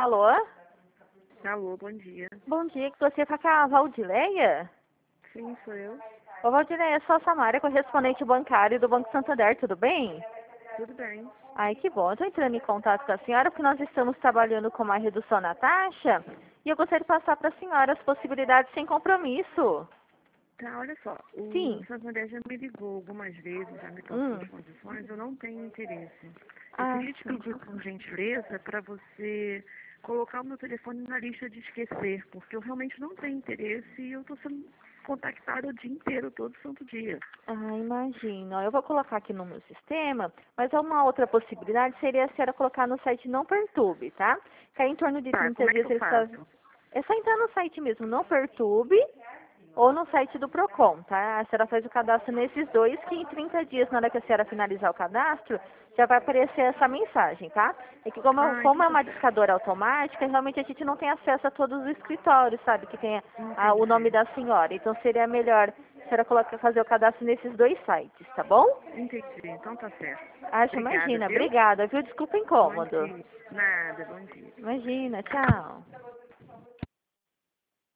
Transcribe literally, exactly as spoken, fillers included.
Alô? Alô, bom dia. Bom dia, que você tá com a Valdileia? Sim, sou eu. Ô Valdileia, eu sou a Samara, correspondente bancário do Banco Santander, tudo bem? Tudo bem. Ai, que bom. Eu tô entrando em contato com a senhora porque nós estamos trabalhando com uma redução na taxa e eu gostaria de passar para a senhora as possibilidades sem compromisso. Tá, olha só, o Sim. Santander já me ligou algumas vezes, já me passou Hum. as condições, eu não tenho interesse. Eu Ah, queria te tá. pedir, por gentileza, para você colocar o meu telefone na lista de esquecer, porque eu realmente não tenho interesse e eu estou sendo contactada o dia inteiro, todo santo dia. Ah, imagino. Eu vou colocar aqui no meu sistema, mas uma outra possibilidade seria a senhora colocar no site Não Perturbe, tá? Que aí em torno de Tá, trinta como é que dias eu ele está... faço? É só entrar no site mesmo, Não Perturbe, ou no site do Procon, tá? A senhora faz o cadastro nesses dois, que em trinta dias, na hora que a senhora finalizar o cadastro, já vai aparecer essa mensagem, tá? É que como, Ah, como então é tá uma certo. discadora automática, realmente a gente não tem acesso a todos os escritórios, sabe? Que tem a- o nome Entendi. da senhora. Então seria melhor a senhora colocar, fazer o cadastro nesses dois sites, tá bom? Entendi, então tá certo. Acha, Obrigada, imagina. viu? Obrigada, viu? Desculpa o Bom incômodo. dia. Nada, bom dia. Imagina, tchau.